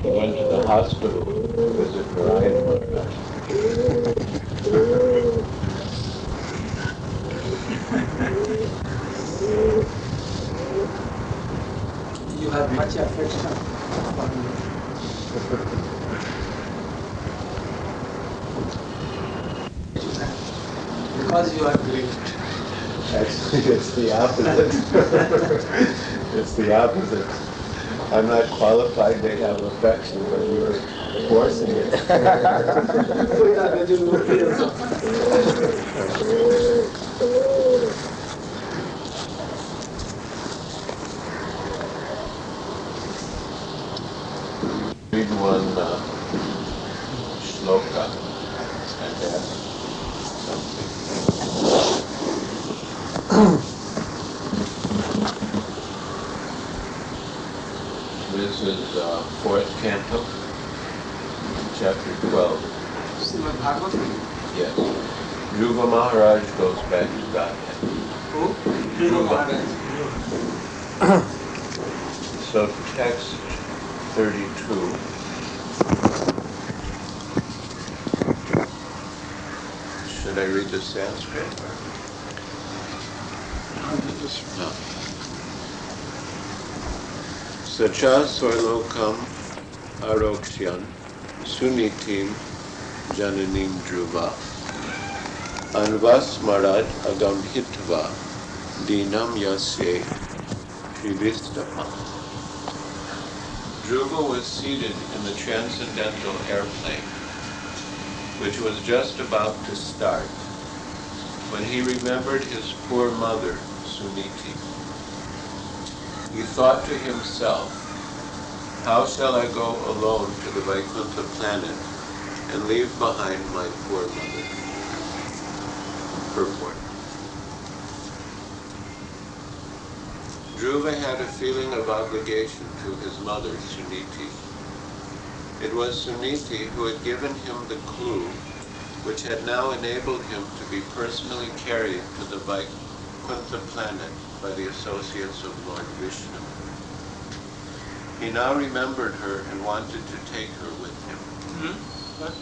He went to the hospital to visit Narayan Maharaj. You have much affection for me because you are great. Actually, it's the opposite. It's the opposite. I'm not qualified to have affection, but you're forcing it. Read one shloka and ask something. This is fourth canto, chapter 12. Srimad Bhagavatam. Yes. Dhruva Maharaj goes back to Godhead. Who? Dhruva Maharaj. So text 32. Should I read the Sanskrit? No. Sacha Swarlokam Aroksyan Sunitim Jananim Dhruva Anvas Marad Agamhitva Dinam Yasye Trivistapa. Dhruva was seated in the transcendental airplane, which was just about to start, when he remembered his poor mother, Suniti. He thought to himself, how shall I go alone to the Vaikuntha planet and leave behind my poor mother? Purport. Dhruva had a feeling of obligation to his mother, Suniti. It was Suniti who had given him the clue which had now enabled him to be personally carried to the Vaikuntha planet by the associates of Lord Vishnu. He now remembered her and wanted to take her with him. What?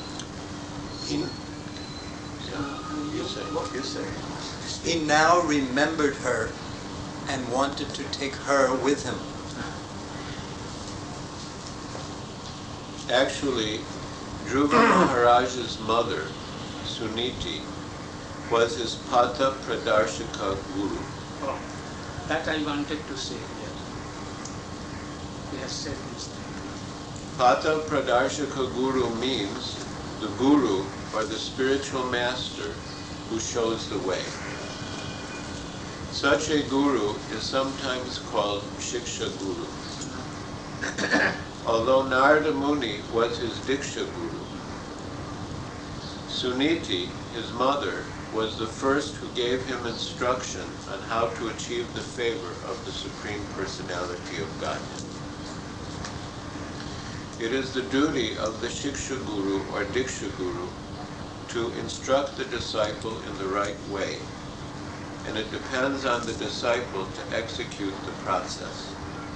You say. He now remembered her and wanted to take her with him. Actually, Dhruva Maharaj's mother, Suniti, was his Pata Pradarshaka Guru. Oh, that I wanted to say here. He has said this thing. Pata Pradarshaka Guru means the Guru or the spiritual master who shows the way. Such a Guru is sometimes called Shiksha Guru. Although Narada Muni was his Diksha Guru, Suniti, his mother, was the first who gave him instruction on how to achieve the favor of the Supreme Personality of Godhead. It is the duty of the Shiksha Guru or Diksha Guru to instruct the disciple in the right way, and it depends on the disciple to execute the process.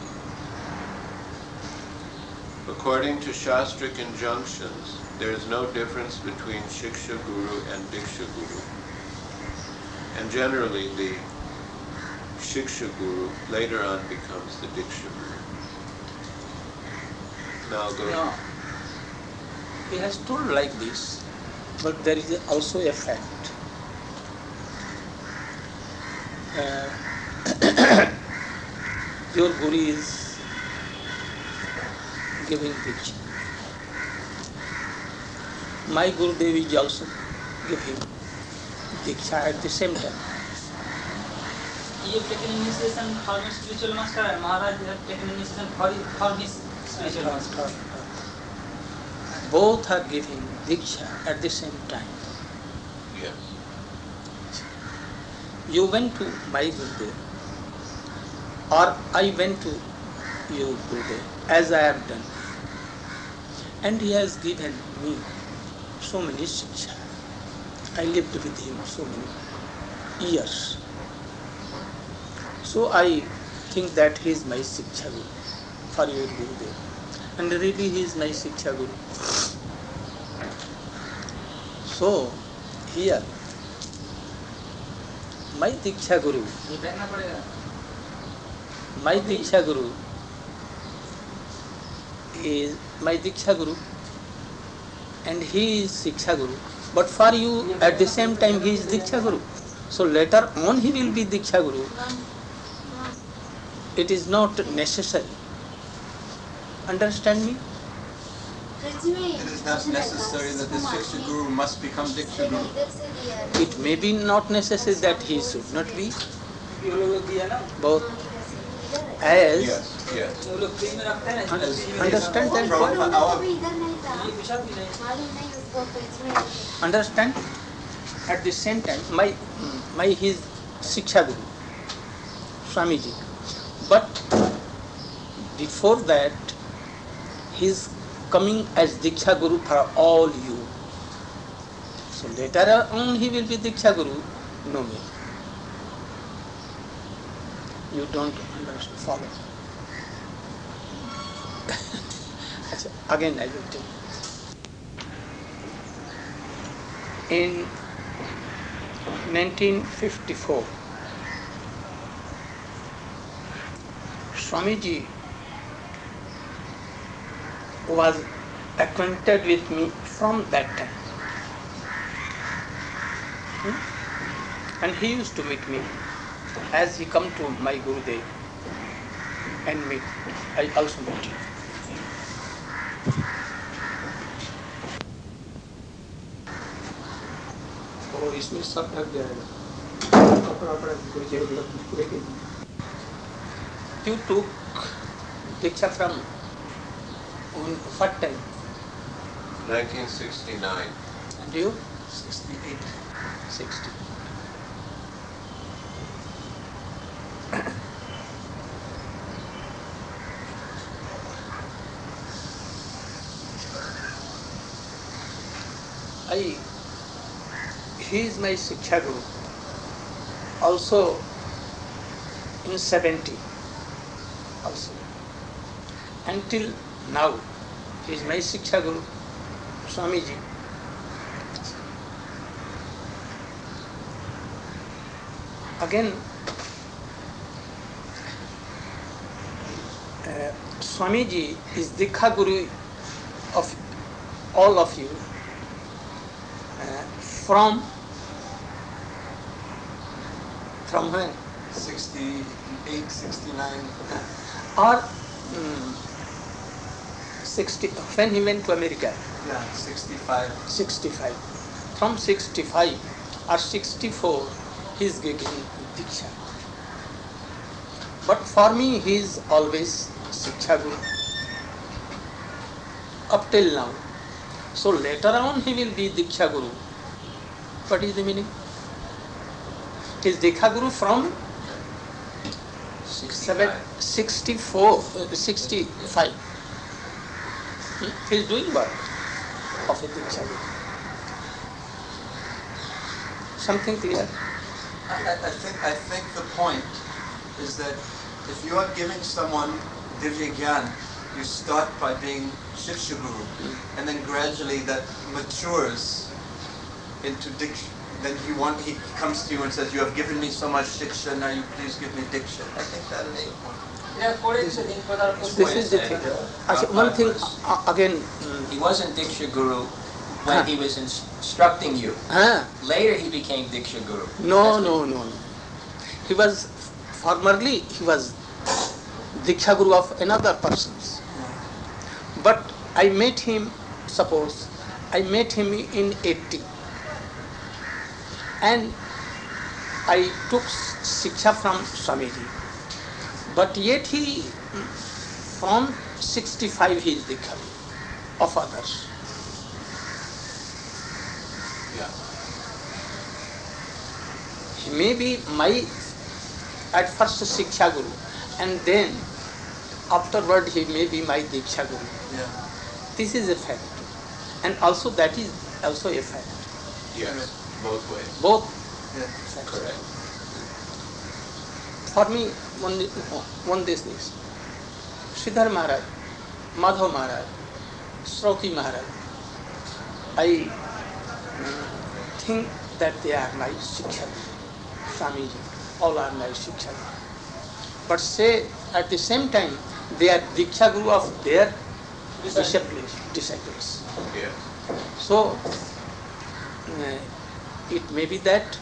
According to Shastric injunctions, there is no difference between Shiksha Guru and Diksha Guru. And generally, the Shiksha Guru later on becomes the Diksha Guru. Now go. No. He has told like this, but there is also a fact. Your Guru is giving Diksha. My Gurudev is also giving Diksha at the same time. You have taken initiation for his spiritual master, and Maharaj have taken initiation for his spiritual master. Both are giving Diksha at the same time. Yes. You went to my Gurudev, or I went to your Gurudev, as I have done. And he has given me so many Shiksha. I lived with him so many years. So I think that he is my Shiksha for your Gurudev. and really he is my Shiksha Guru. So, here, my Diksha Guru, ये बैठना पड़ेगा my Diksha Guru is my Diksha Guru and he is Shiksha Guru. But for you, at the same time, he is Diksha Guru. So later on he will be Diksha Guru. It is not necessary. Understand me? It is not necessary that the Shiksha Guru must become Diksha Guru. It may be not necessary that he should not be. ये लोग दिया ना Both as Yes. वो लोग fridge में रखते हैं ना फ्रिज में understand that point? ये विशाल भी नहीं Understand? At the same time, my his Shiksha Guru, Swamiji. But before that, he is coming as Diksha Guru for all you. So later on he will be Diksha Guru. No way. You don't understand. Follow. Again I will tell you. In 1954, Swamiji was acquainted with me from that time. And he used to meet me as he come to my Gurudev and meet. I also meet him. और इसमें सब ढक जाएगा कपड़ा कोई जरूरत नहीं. You took Diksha from what time? 1969. And you? 68. 60. He is my Shiksha Guru. Also in 70. Also. Until now, he is my Shiksha Guru, Swamiji. Again, Swamiji is Dikha Guru of all of you from when? 68, 69. Or 60, when he went to America? Yeah, 65. 65. From 65 or 64, he is getting Diksha. But for me, he is always Shiksha Guru. Up till now. So later on, he will be Diksha Guru. What is the meaning? He is Diksha Guru from 65. He is doing work of a Diksha Guru. Something clear? I think the point is that if you are giving someone Divya Gyan, you start by being Shiksha Guru, and then gradually that matures into Diksha. Then he comes to you and says, you have given me so much Diksha, now you please give me Diksha. I think that is the point. This is the thing. One thing again. He wasn't Diksha Guru when he was instructing you. Later he became Diksha Guru. No. He was formerly Diksha Guru of another person's. But I met him in 80. And I took Shiksha from Swamiji. But yet from 65 he is Diksha of others. Yeah. He may be my at first Shiksha Guru, and then afterward he may be my Diksha Guru. Yeah. This is a fact. And also that is also a fact. Yes. Both ways. Both Yeah. facts. Correct. For me, one this. Sridhar Maharaj Madhav Maharaj, Srauti Maharaj, I think that they are my Shiksha Guru, Swamiji, all are my Shiksha Guru. But say at the same time, they are Diksha Guru of their disciples. Yes. So, it may be that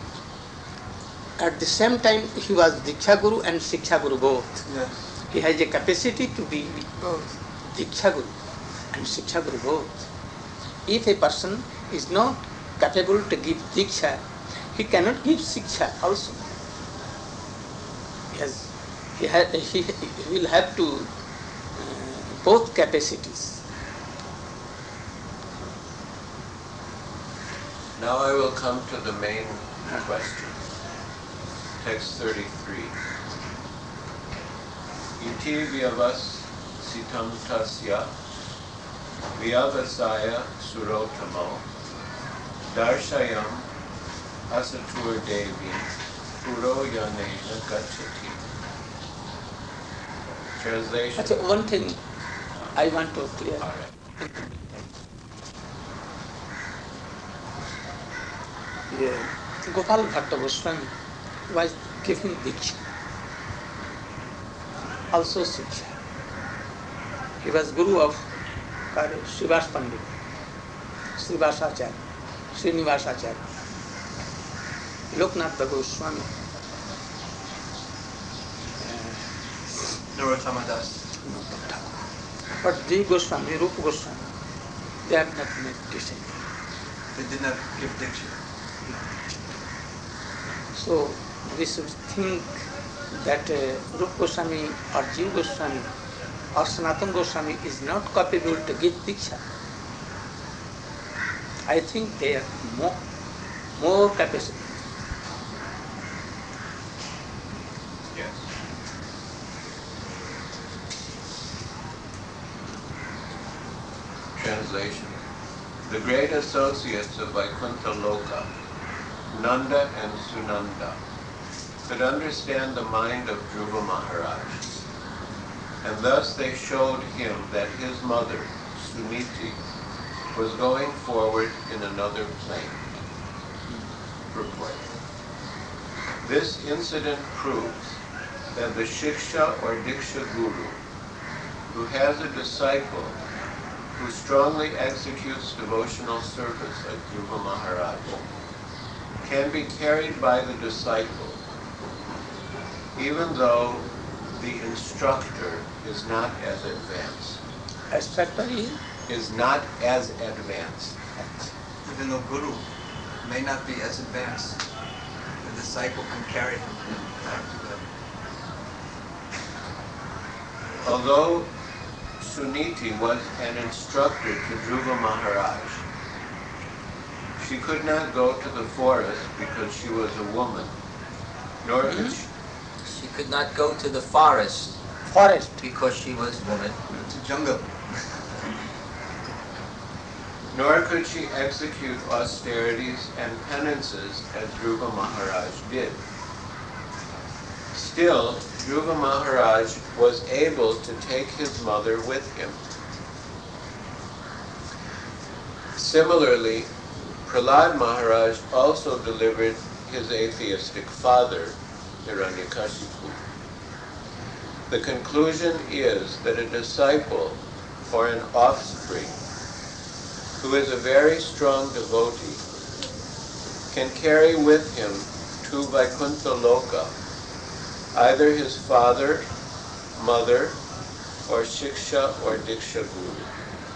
at the same time he was Diksha Guru and Shiksha Guru both. Yes. He has a capacity to be both Diksha Guru and Shiksha Guru both. If a person is not capable to give Diksha, he cannot give Shiksha also. He will have to both capacities. Now I will come to the main question. Text 33. Iti vyavas sitam tasya vyavasaya surotamo darshayam asatur devi puro yanena gachati. Translation. Achha, one thing I want to clear. All right. Gopal Bhatta Goswami was giving Diksha, also Shiksha. He was Guru of Srivas Pandit, Srivas Acharya, Srinivas Acharya, Loknath Goswami, Narottama Das. but the Goswami, Rupa Goswami, they have not made disciple. They did not give Diksha. So we should think that Rupa Goswami or Jiva Goswami or Sanatana Goswami is not capable to give Diksha. I think they are more capable. Yes. Translation. The great associates of Vaikuntha Loka, Nanda and Sunanda, could understand the mind of Dhruva Maharaj, and thus they showed him that his mother, Suniti, was going forward in another plane. Purport. This incident proves that the Shiksha or Diksha Guru, who has a disciple who strongly executes devotional service like Dhruva Maharaj, can be carried by the disciple, even though the instructor is not as advanced. Instructor Is not as advanced. Even though Guru may not be as advanced, the disciple can carry him back to God. Although Suniti was an instructor to Dhruva Maharaj, she could not go to the forest because she was a woman, nor could She could not go to the forest because she was a woman. It's a jungle. nor could she execute austerities and penances as Dhruva Maharaj did. Still, Dhruva Maharaj was able to take his mother with him. Similarly, Prahlad Maharaj also delivered his atheistic father, Hiranyakashipu. The conclusion is that a disciple or an offspring who is a very strong devotee can carry with him to Vaikuntha Loka either his father, mother, or Shiksha or Diksha Guru.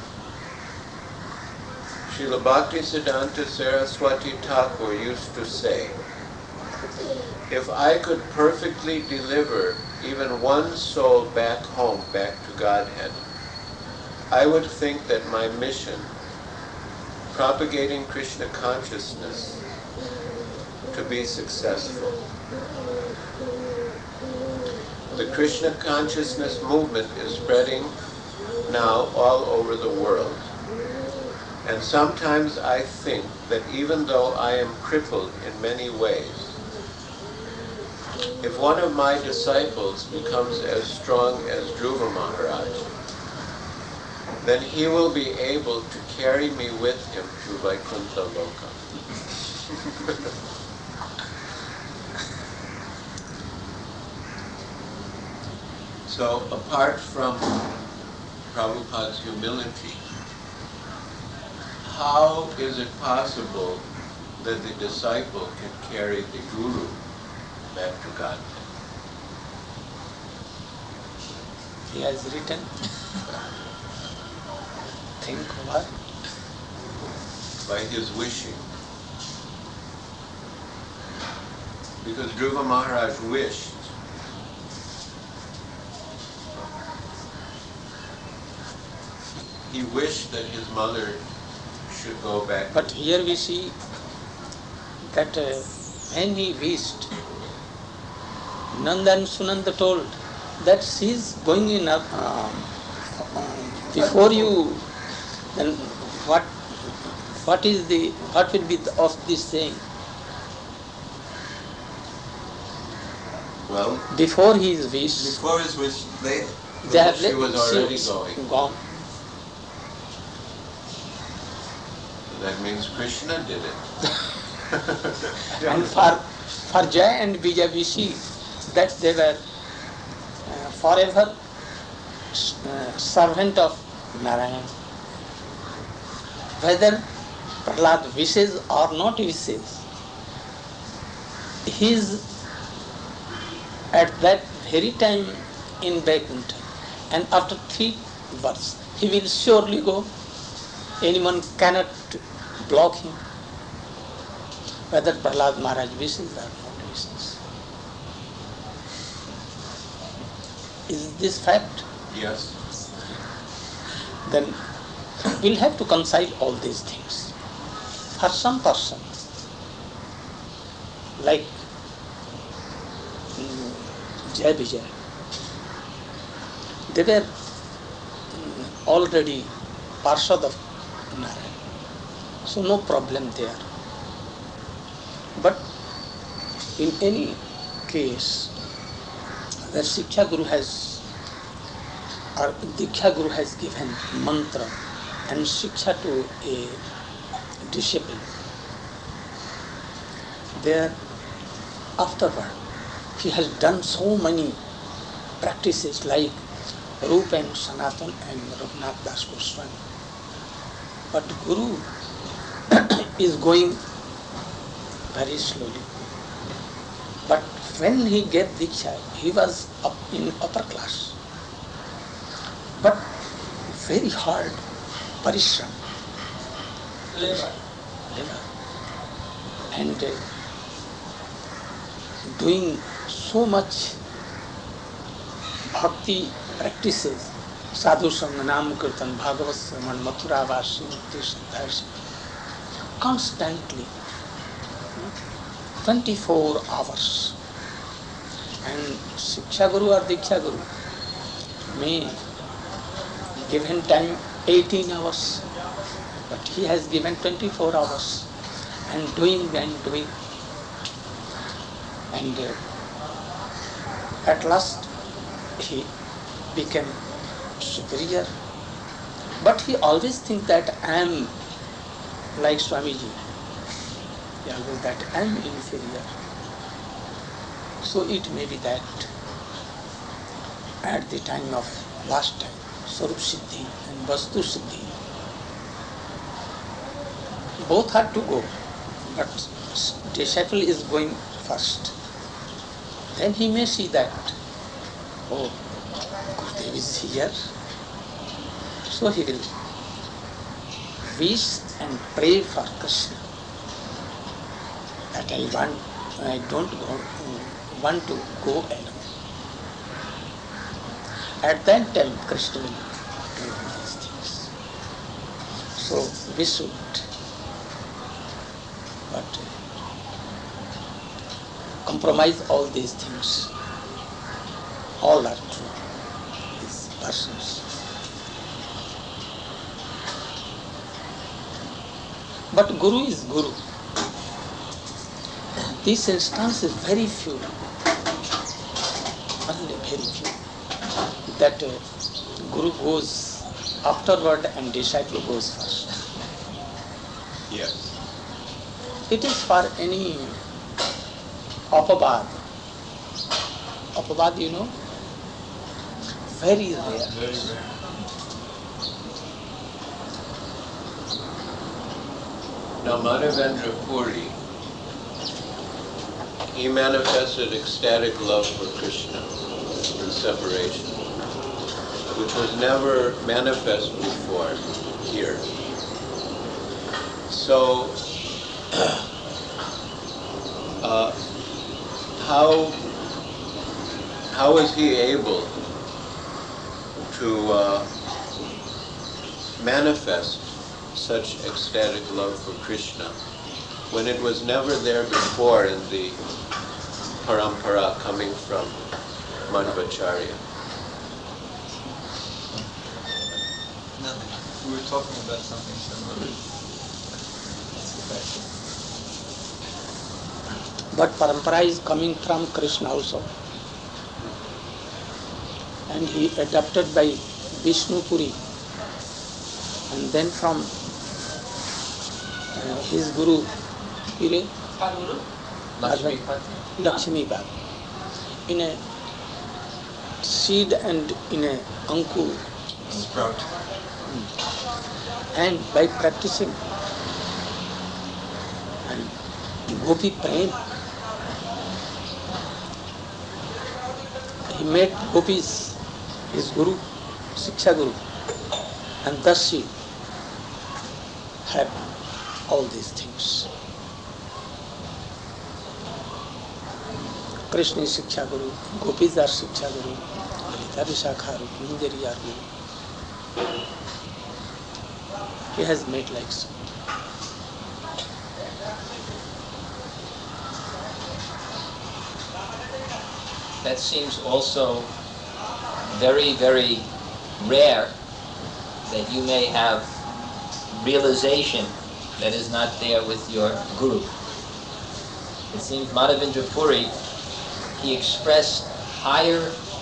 Srila Bhaktisiddhanta Saraswati Thakur used to say, if I could perfectly deliver even one soul back home, back to Godhead, I would think that my mission, propagating Krishna consciousness, to be successful. The Krishna consciousness movement is spreading now all over the world. And sometimes I think that even though I am crippled in many ways, if one of my disciples becomes as strong as Dhruva Maharaj, then he will be able to carry me with him to Vaikuntha Loka. So apart from Prabhupada's humility, how is it possible that the disciple can carry the guru back to Godhead? He has written, think what? By his wishing. Because Dhruva Maharaj wished. He wished that his mother should go back. But here we see that when he wished, Nanda and Sunanda told that she is going in before you. Then what will be of this saying? Well, before his wish. Before his wish, They have she was already gone. That means Krishna did it. And for Jaya and Vijay we see that they were forever servant of Narayan. Whether Prahlad wishes or not wishes, he is at that very time in Vaikuntha, and after 3 births he will surely go. Anyone cannot block him, whether Prahlad Maharaj wishes or not wishes. Is this fact? Yes. Then we'll have to concile all these things. For some person, like Jai Vijay, they were already Parshad of Narayan, so no problem there. But in any case, where Shiksha Guru has or Diksha Guru has given mantra and Shiksha to a disciple, there afterward he has done so many practices like Rupa and Sanatan and Raghunath Das Goswami. But Guru is going very slowly. But when he gave Diksha, he was up in upper class. But very hard parishram. Labor. And doing so much bhakti practices, sadhu sangha, nam kirtan, bhagavat sravan, mathura vasi, mukti sandhas, constantly, 24 hours. And Shiksha Guru or Diksha Guru may given time 18 hours, but he has given 24 hours and doing. And at last he became superior. But he always thinks that I am like Swamiji. He always that I am inferior. So it may be that at the time of last time, Swarup Siddhi and Vastu Siddhi, both had to go, but disciple is going first. Then he may see that, oh, Gurudev is here. So he will wish and pray for Krishna that I don't want to go alone. At that time, Krishna will do these things. So we should, but compromise all these things. All are true. These persons. But Guru is Guru. This instance is very few, only very few, that Guru goes afterward and disciple goes first. Yes. It is for any apabad. Apabad, you know, very rare. Very rare. Now Madhavendra Puri, he manifested ecstatic love for Krishna in separation, which was never manifest before here. So, how was he able to manifest such ecstatic love for Krishna when it was never there before in the parampara coming from Madhvacharya? Nothing. We were talking about something similar. But parampara is coming from Krishna also. And he adopted by Vishnu Puri. And then from his guru, Pire, Lakshmi Bab, in a seed and in a ankur. Sprout. And by practicing and Gopi Prem, he made gopis his guru, Shiksha Guru, and thus he had all these things. Krishna is Shiksha Guru, Gopis are Shiksha Guru, Lalita Vishakha Rukminjari are Guru. He has made like so. That seems also very, very rare that you may have realization that is not there with your guru. It seems Madhavendra Puri, he expressed higher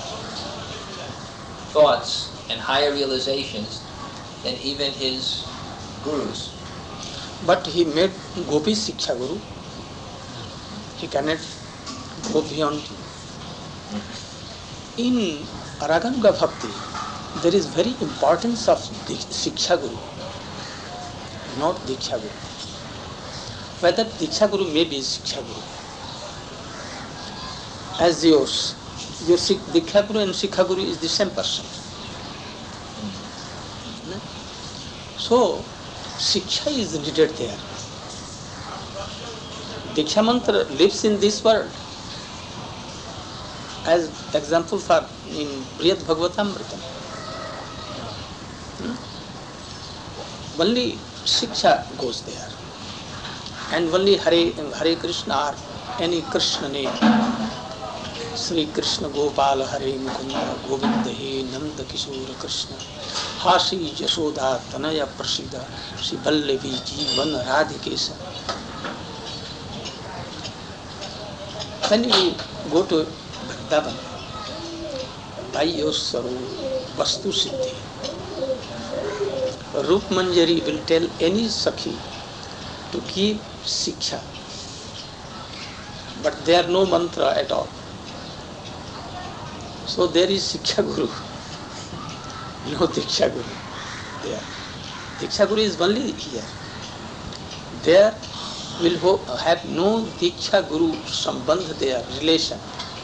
thoughts and higher realizations than even his gurus. But he made Gopi Shiksha Guru. He cannot go beyond. In Raganuga Bhakti, there is very importance of Shiksha Guru, not Diksha Guru. Whether Diksha Guru may be Shiksha Guru. As your Diksha Guru and Shiksha Guru is the same person. So, Shiksha is needed there. Diksha mantra lives in this world. As example for in Brihad Bhagavatamritam. Only Shiksha goes there. And only Hare Krishna or any Krishna name. Sri Krishna Gopal Hare Mukunda Govinda He Nanda Kishore Krishna Hasi Jashoda Tanaya Prasida Sri Vallavi Jivan Radhikesa. When you go to Vrindavan, by your Saru Vastu Siddhi, Rup Manjari will tell any Sakhi to give Shiksha, but there are no mantra at all. So there is Shiksha Guru, no Diksha Guru there. Diksha Guru is only here. There will have no Diksha Guru sambandh there, relation.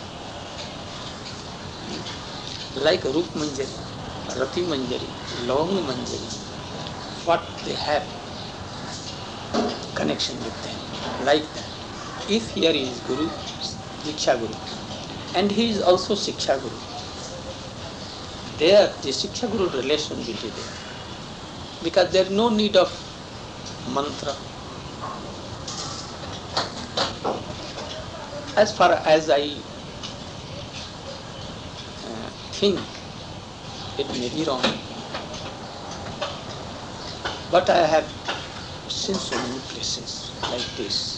Like Rup Manjari, Rati Manjari, Lavang Manjari, what they have connection with them, like that. If here is Guru, Diksha Guru, and he is also Shiksha Guru, there the Shiksha Guru relation will be there. Because there is no need of mantra. As far as I think, it may be wrong, but I have seen so many places like this.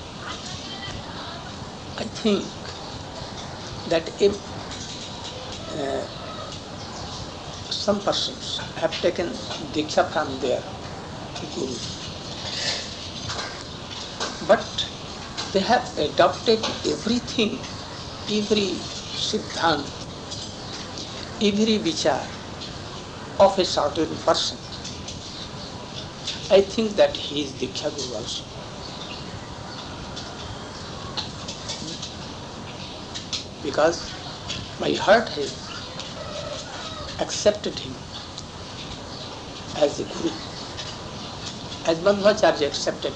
I think that if some persons have taken Diksha from their Guru, but they have adopted everything, every Siddhant, every vichar of a certain person. I think that he is Diksha Guru also. Because my heart has accepted him as a Guru, as Madhvacharya accepted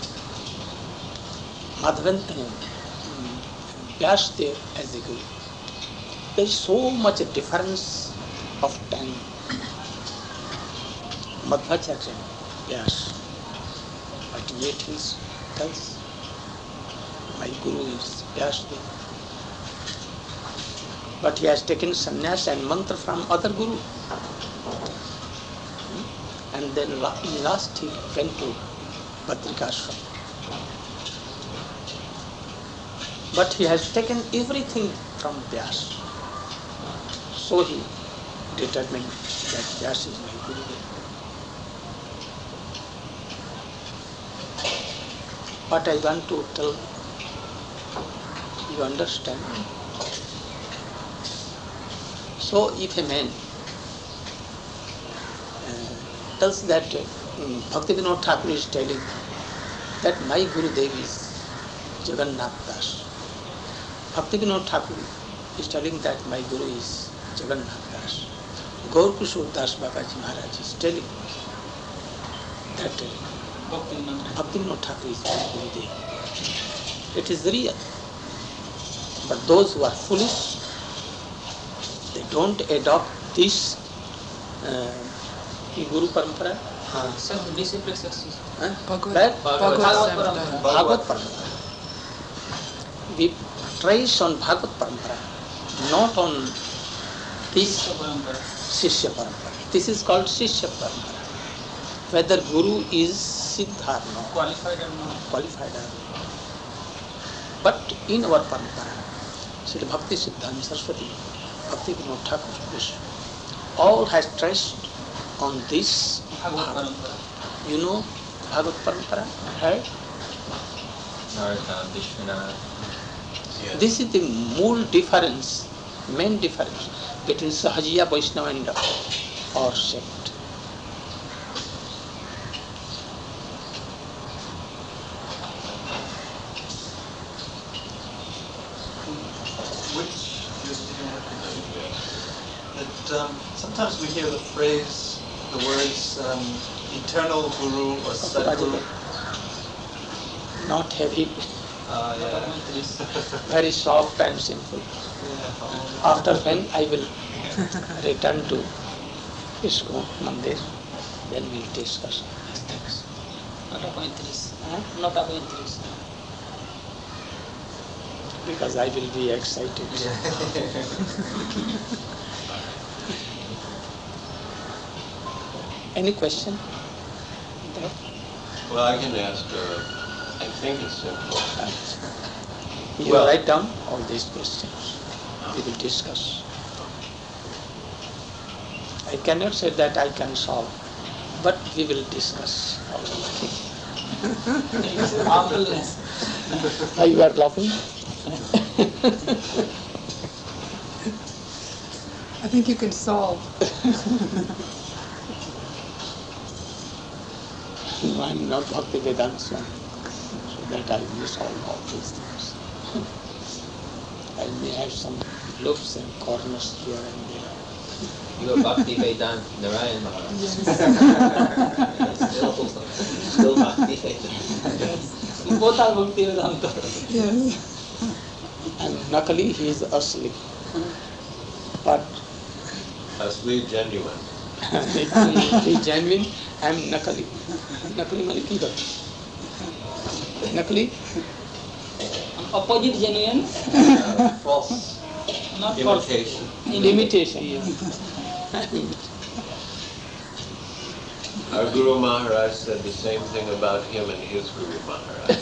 Vyasdev as a Guru. There is so much a difference of time. Madhvacharya, Vyas, but yet he tells my Guru is Vyasdev. But he has taken sannyas and mantra from other Guru. And then last he went to Badrikashram. But he has taken everything from Vyas. So he determined that Vyas is my Guru. What I want to tell, you understand? So if a man tells that Bhaktivinoda Thakur is telling that my Gurudev is Jagannath Das. Bhaktivinoda Thakur is telling that my Guru is Jagannath Das. Gaur Kishore Das Babaji Maharaj is telling that Bhaktivinoda Thakur is my Gurudev. It is real. But those who are foolish, they don't adopt this Guru Parampara. Bhagavad Parampara. We trace on Bhagavad Parampara, not on this Shishya Parampara. This is called Shishya Parampara. Whether Guru is Siddha or not. Qualified or not. But in our Parampara, Sri Bhakti Siddhanta Saraswati, Bhaktivinoda Thakur, all has traced on this Bhagavad Parampara. You know Bhagavad Parampara? Heard? Narottam, Vishwanath. Yes. This is the main difference between Sahajiya, Vaishnava and our sect. Sometimes we hear the phrase, the words eternal Guru or Sadguru. Not heavy, very soft and simple. After when I will return to ISKCON Mandir, then we will discuss these things. Not Abhayantris. Because I will be excited. Any question? Well, I can ask, I think it's simple. You write down all these questions. We will discuss. I cannot say that I can solve, but we will discuss all these things. You are laughing? I think you can solve. No, I am not Bhakti Vedanta Swami, so that I will solve all these things. I may have some loops and corners here and there. You are Bhakti Vedanta Narayan Maharaj. Still Bhakti Vedanta. Yes. Both are Bhakti Vedanta. Yes. And Nakali, he is asli. But Asli genuine. he is genuine, I am Nakali. Nakali mani ki baat? Nakali? Opposite genuine, False. not Imitation. false. Imitation, yes. Our Guru Maharaj said the same thing about him and his Guru Maharaj.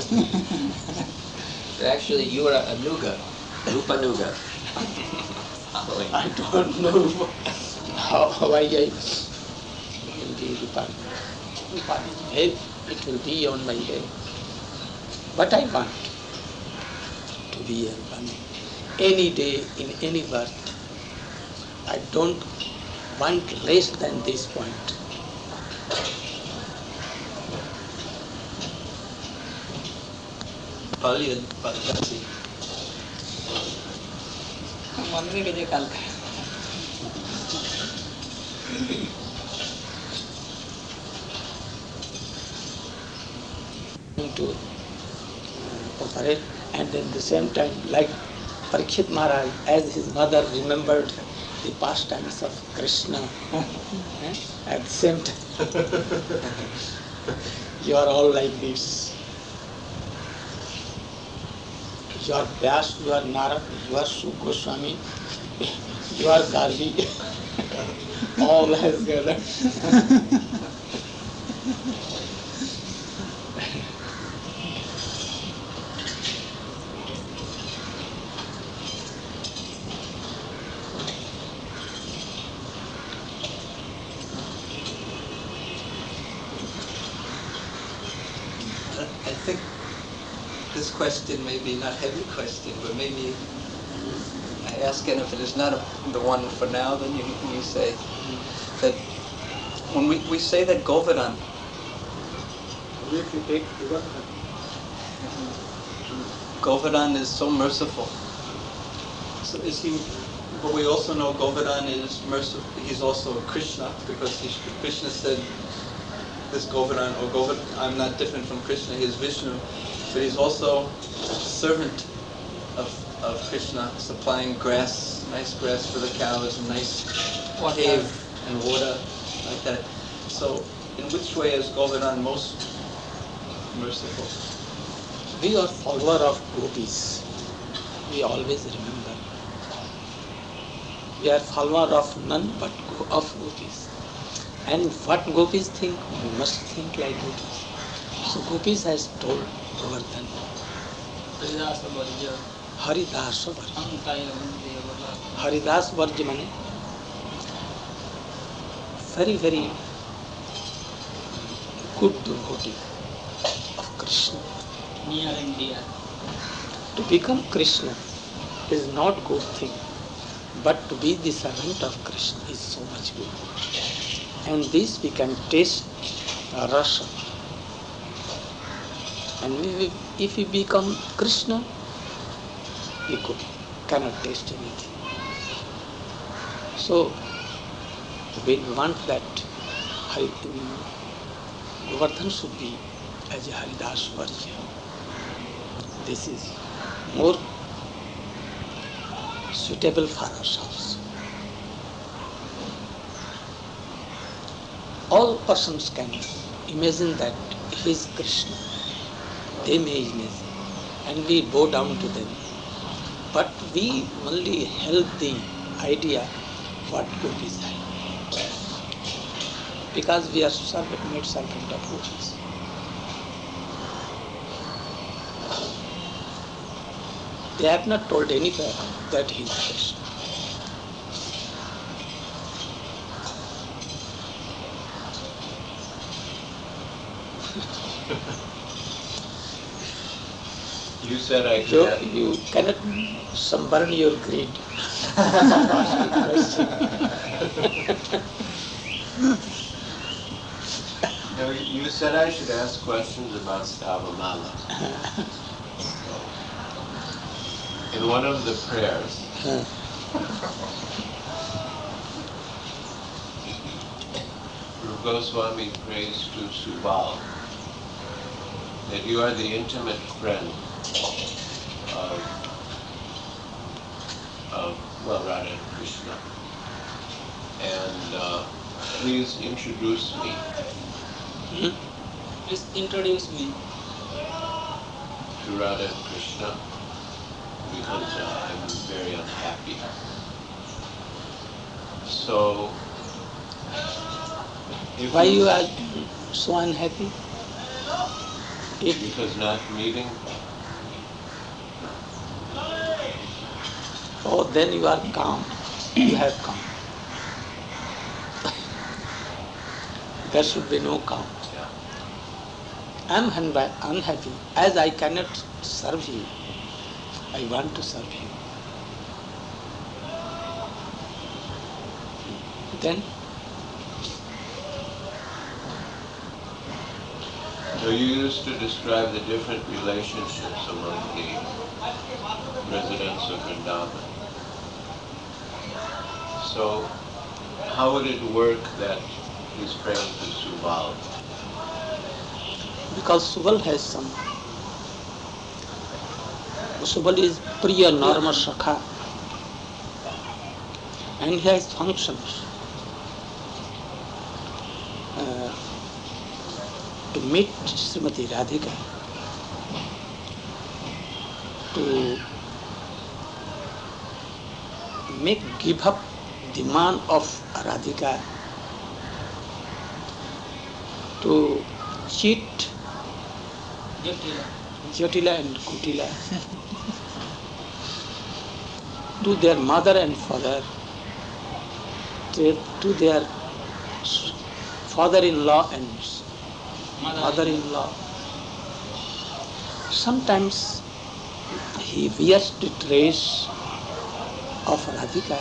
But actually, you are a Nuga, Rupa Nuga. I don't know why I will be Rupa's. It will be on my way. But I want to be a Rupani. Any day, in any birth. I don't want less than this point. मंदिर के जे काल का To operate, and at the same time, like Parikshit Maharaj, as his mother remembered the pastimes of Krishna, at the same time, you are all like this. You are Vyas, you are Narad, you are Suk Goswami, you are Gali, all has gathered. I think this question may be not heavy question, but maybe I ask, and if it is not the one for now, then you say that when we say that Govardhan, Govardhan is so merciful. So is he? But we also know Govardhan is merciful. He's also a Krishna, because Krishna said, this Govardhan, or Govardhan, I'm not different from Krishna, he is Vishnu, but he's also a servant of Krishna, supplying grass, nice grass for the cows, and nice cave and water, like that. So, in which way is Govardhan most merciful? We are follower of gopis. We always remember. We are follower of none but of gopis. And what gopis think, we must think like gopis. So gopis has told Govardhan. Haridas Varja. Haridas Varja means very, very good devotee of Krishna. near India. To become Krishna is not good thing, but to be the servant of Krishna is so much good. And this we can taste rasa. And if we become Krishna, we cannot taste anything. So we want that Govardhan should be as a Haridas Varja. This is more suitable for ourselves. All persons can imagine that he is Krishna. They may imagine, and we bow down to them. But we only held the idea what gopis are. Because we are made servant of gopis. They have not told anywhere that he is Krishna. You said I could. You cannot sunburn your greed. No, you said I should ask questions about Stavamala. In one of the prayers, Rupa Goswami prays to Subal that you are the intimate friend of Radha and Krishna. And please introduce me. Please introduce me. To Radha and Krishna, because I'm very unhappy. So, why you are so unhappy? Because not meeting. Oh, then you are calm. you have come. There should be no count. I am unhappy. As I cannot serve you, I want to serve you. Then So you used to describe the different relationships among the residents of Vrindavan. So how would it work that he's praying to Subal? because Subal has some. Subal is Priya Norma Shakha, and he has functions to meet Srimati Radhika, to give up the man of Radhika, to cheat Jatila and Kutila, to their mother and father, to their father-in-law and mother-in-law. Sometimes he wears the dress of Radhika,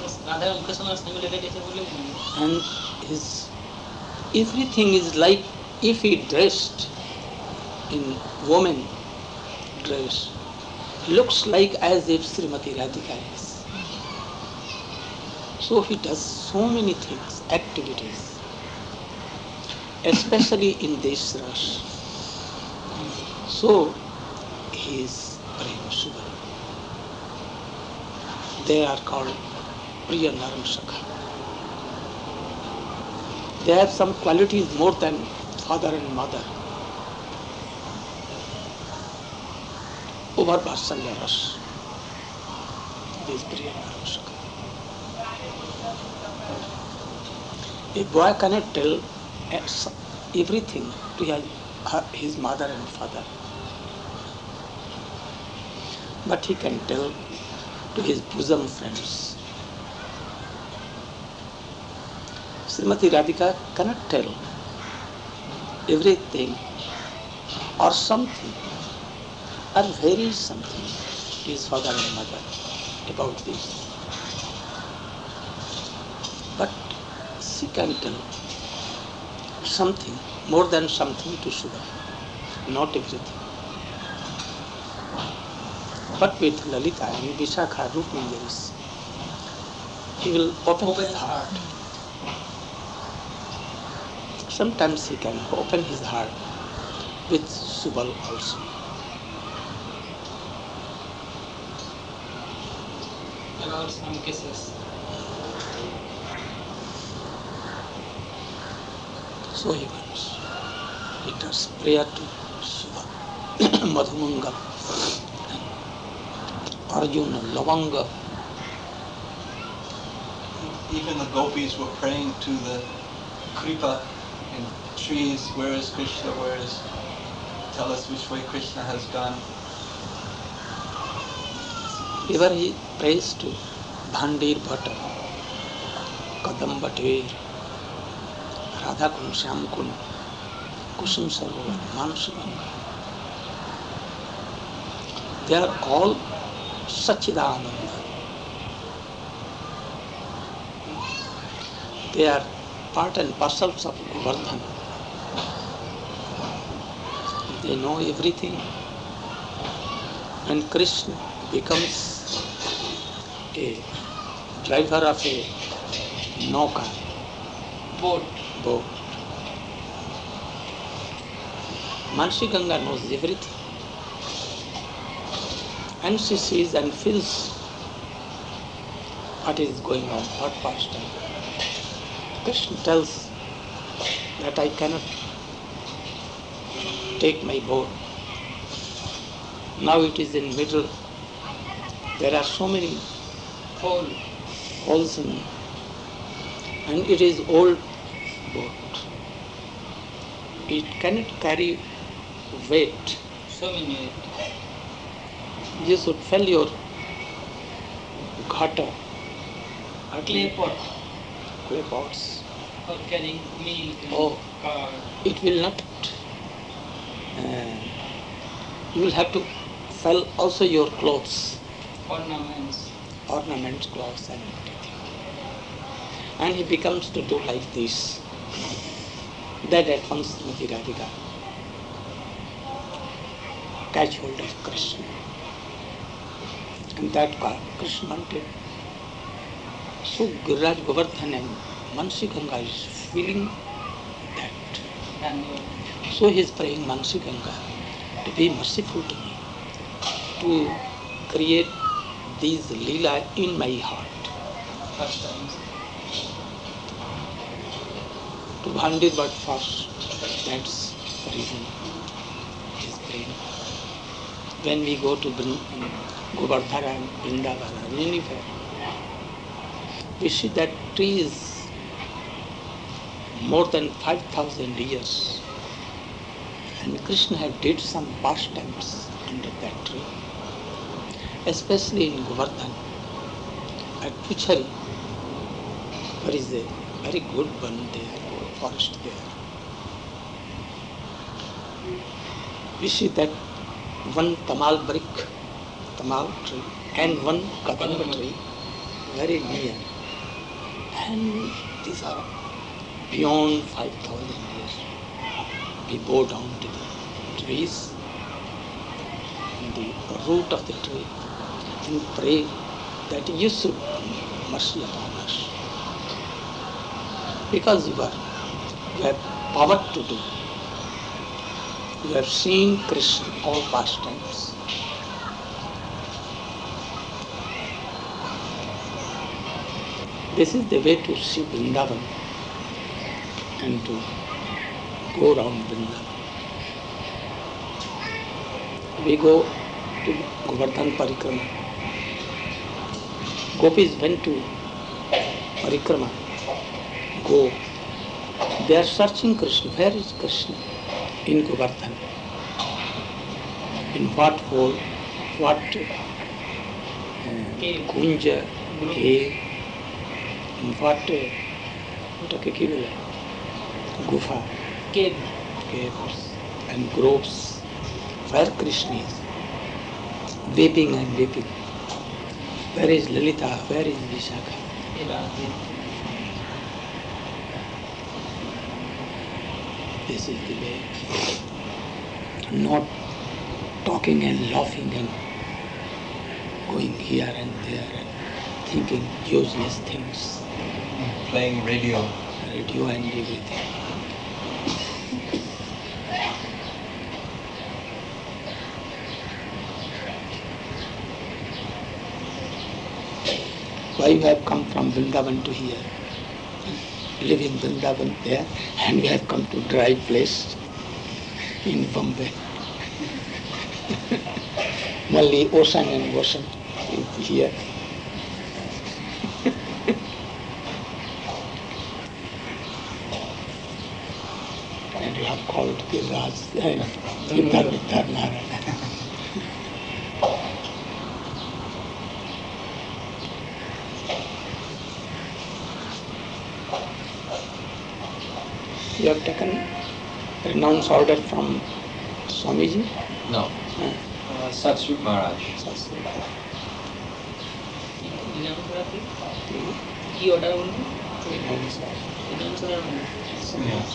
and his everything is like if he dressed in woman dress, looks like as if Srimati Radhika is. So he does so many things, activities, especially in this rush. So he is Prema Subal. They are called Priya Naram Shakha. They have some qualities more than father and mother. Over Varsalya Ras. This Priya Naram Shakha. A boy cannot tell everything to his mother and father, but he can tell to his bosom friends. Srimati Radhika cannot tell everything or something or very something to his father and mother about this. But she can tell something, more than something to Subal, not everything. But with Lalita and Vishakha Rupmanjaris, he will open his heart. Sometimes he can open his heart with Subal also. About some cases. So he wants. He does prayer to Subal, Madhumangal, Arjuna, Lavanga. Even the gopis were praying to the Kripa in trees, where is Krishna, tell us which way Krishna has gone. Ever he prays to Bhandir Bhatta, Kadam Bhatir, Radha Kund, Shyam Kund, Kusum Sarovar, Manasuganga. They are all Sachidananda. They are part and parcels of Govardhan. They know everything. And Krishna becomes a driver of a nauka, boat. Mansi Ganga knows everything. And she sees and feels what is going on, what pastime. Krishna tells that I cannot take my boat. Now it is in middle. There are so many holes in it. And it is old boat. It cannot carry weight. So many weight. You should fill your ghata Clay pot clay pots. for carrying milk and Oh. curd. It will not. Uh, you will have to sell also your clothes, ornaments, clothes, and everything. And he becomes to do like this. That at once Mati Radhika catch hold of Krishna. And that Krishna wanted. So Giriraj Govardhan and Mansi Ganga is feeling that. So he is praying Mansi Ganga to be merciful to me, to create these lila in my heart. To Bhandir but first, that's the reason he is praying. When we go to Govardhana and Vrindavana, anywhere, we see that tree is more than 5,000 years. And Krishna had did some pastimes under that tree, especially in Govardhan. At Puchari, there is a very good one there, forest there. We see that one tamal brick, tamal tree, and one kadamba tree very near. And these are beyond 5,000 years. We bow down to the trees, in the root of the tree, and pray that you should mercy upon us. Because you have power to do. You have seen Krishna all pastimes. This is the way to see Vrindavan and to go around Vrindavan. We go to Govardhan Parikrama. Gopis went to Parikrama. Go. They are searching Krishna. Where is Krishna? In Govardhan. In what hole? What kunja, cave? In what gufa? Caves and groves. Where Krishna is? Weeping and weeping. Where is Lalita? Where is Vishakha? This is the way. Not talking and laughing and going here and there and thinking useless things. Playing radio. Radio and everything. Why you have come from Vrindavan to here? Live in Vrindavan there, and we have come to dry place in Bombay. Only ocean and ocean is here. And you have called Giriraj and Narayana. You have taken renounce order from Swamiji? No. Satsrup Maharaj. কি order বলুন? Yes.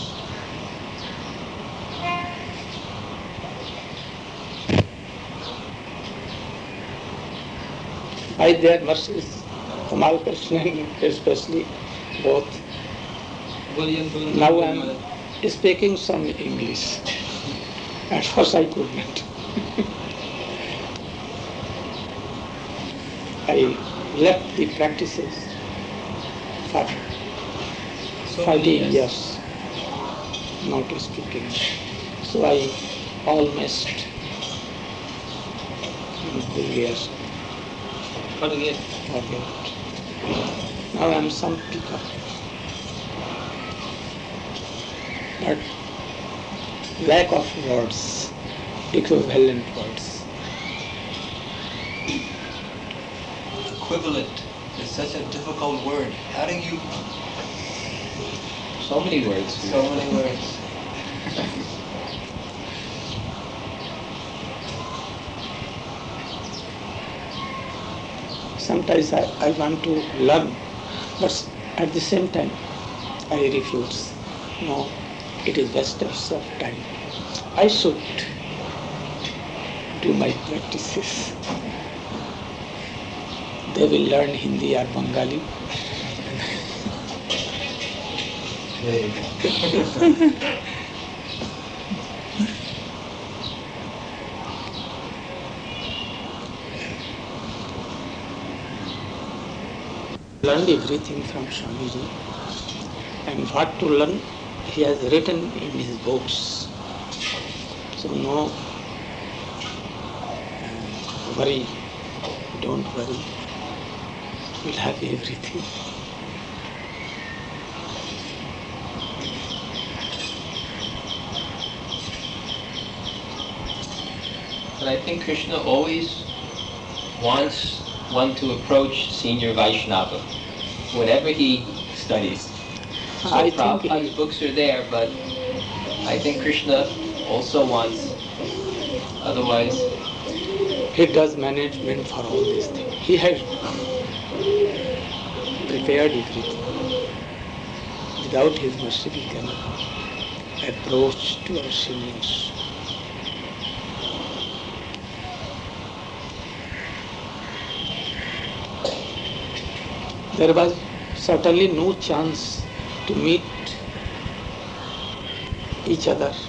By their mercies, Kamal Krishna and especially both. Now I am speaking some English. At first I could not. I left the practices for 14 years not speaking. So I almost forget. Now I am some pickup. But lack of words, equivalent words. Equivalent. It's such a difficult word. How do you... So many words. So many words. Sometimes I want to learn, but at the same time I refuse. No, it is waste of time. I should do my practices. They will learn Hindi or Bengali. Learned everything from Swamiji, and what to learn he has written in his books. So no worry, don't worry, you'll have everything. But I think Krishna always wants one to approach senior Vaishnava whenever he studies. So Prabhupada's books are there, but I think Krishna also wants, otherwise... He does management for all these things. He has prepared everything. Without his mercy we cannot approach to our seniors. There was certainly no chance to meet each other